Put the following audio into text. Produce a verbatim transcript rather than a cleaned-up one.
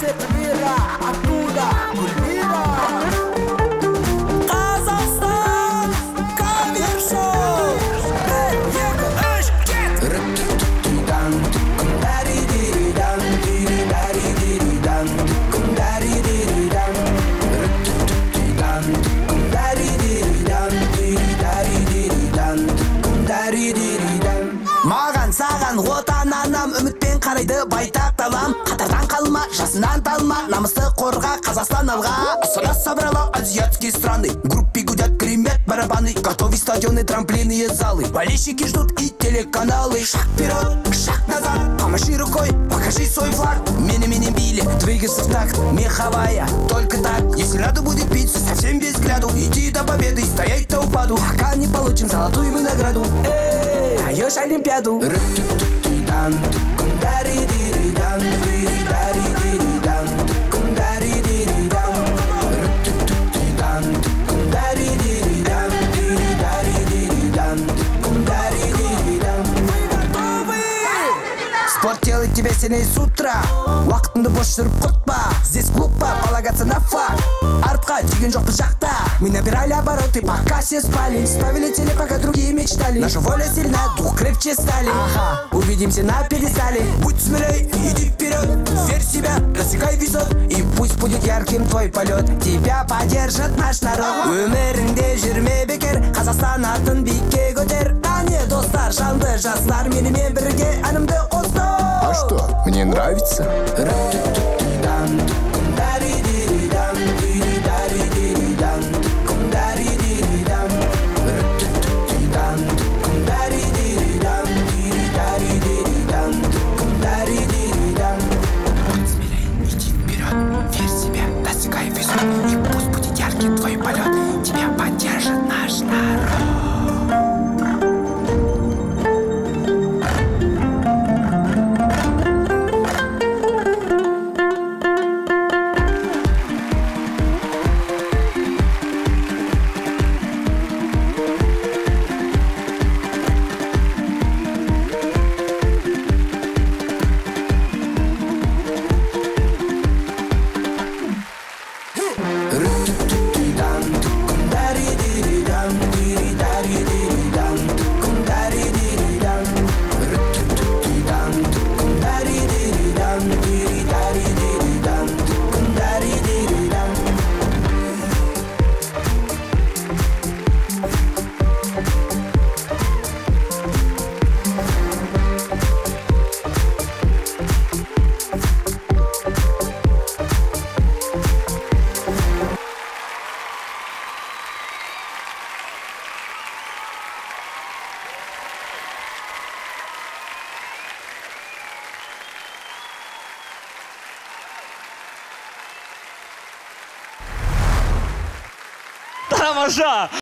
Sepmira, Akuda, Gulmira. Қазақстан кавер шоу. Bir, iki, üç, get. Rık-tı-tı-tı-dan, kum-dari-di-di-dan, di-di-dari-di-di-dan, kum-dari-di-di-dan. Rık-tı-tı-tı-dan, kum-dari-di-di-dan, di-di-dari-di-di-dan, kum-dari-di-di-dan. Маған саған отан анам үмітпен қарайды байтақ далам. Қатардан қалма, жасынан талма, намысты қорға, Қазақстан алға. Астана собрала азиатские страны, группе гудят, гремят барабаны, готовы стадионы, трамплины и залы. Болельщики ждут и телеканалы. Шаг вперед, шаг назад, помаши рукой, покажи свой флаг. Мини-мини били, двигаться в такт, меховая. Только так, если надо будет биться совсем без взгляду, идти до победы, стоять до упаду, пока не получим золотую мы награду. Эй, даешь Олимпиаду. Рык-ту-ту-ту-дан, кум-дари-ди-ди-дан, ди-ди-дари-ди-ди-дан, кум-дари-ди-ди-дан. Рык-ту-ту-ту-дан, кум-дари-ди-ди-дан, ди-ди-дари-ди-дан, кум-дари-ди-ди-дан. Спорт делает тебя сильнее с утра. Уақытыңды бос жүріп құртпа. Здесь глупо полагаться на факт. Артқа тиген жоқ біз жақта. Мы набирали обороты, пока все спали. Ставили цели, пока другие мечтали. Наша воля сильна, дух крепче стали. Ага, увидимся на пьедестале. Будь смелей, иди вперед. Верь в себя, достигай высот. И пусть будет ярким твой полет. Тебя поддержит наш народ. Өміріңде жүрме бекер. Қазақстан атын биікке көтер. Әне достар, жанды жастар, менімен бірге әнімді қосты. А что, мне нравится? Рык-ту-ту-ту-дан, кум-дари-ди-ди-дан, ди-ди-дари-ди-ди-дан, кум-дари-ди-ди-дан. Рык-ту-ту-ту-дан, кум-дари-ди-ди-дан, ди-ди-дари-ди-ди-дан, кум-дари-ди-ди-дан. Будь смелей, иди вперед, верь в себя, достигай высот. И пусть будет ярким твой полет. Тебя поддержит наш народ. Рык-ту-ту-ту-дан, кум-дари-ди-ди-дан, ди-ди-дари-ди-ди-дан, кум-дари-ди-ди-дан. Рык-ту-ту-ту-дан, кум-дари-ди-ди-дан, ди-ди-дари-ди-дан, кум-дари-ди-ди-дан. Тамаша!